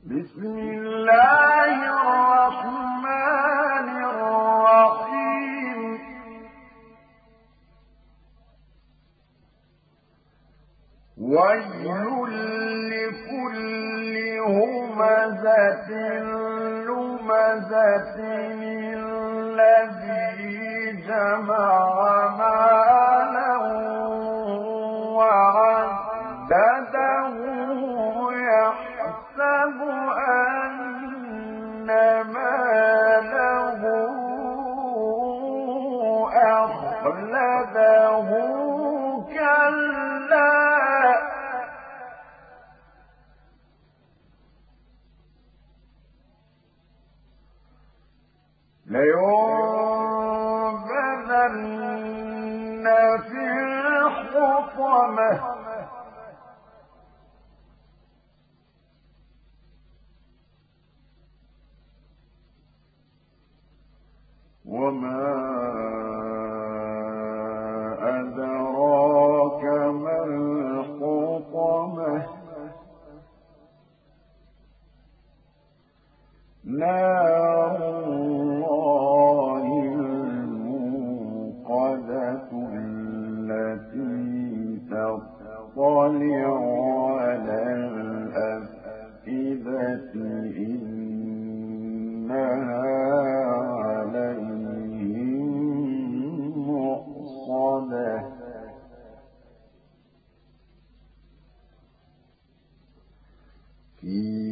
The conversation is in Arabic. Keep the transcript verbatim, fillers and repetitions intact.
بسم الله الرحمن الرحيم ويل لكل همزة لمزة الذي جمع مالا وعدده يحسب أن ماله أخلده كلا لينبذن في الحطمة وما أدراك ما الحطمة نار الله الموقدة التي تطلع على الأفئدة إنها عليهم مؤصدة في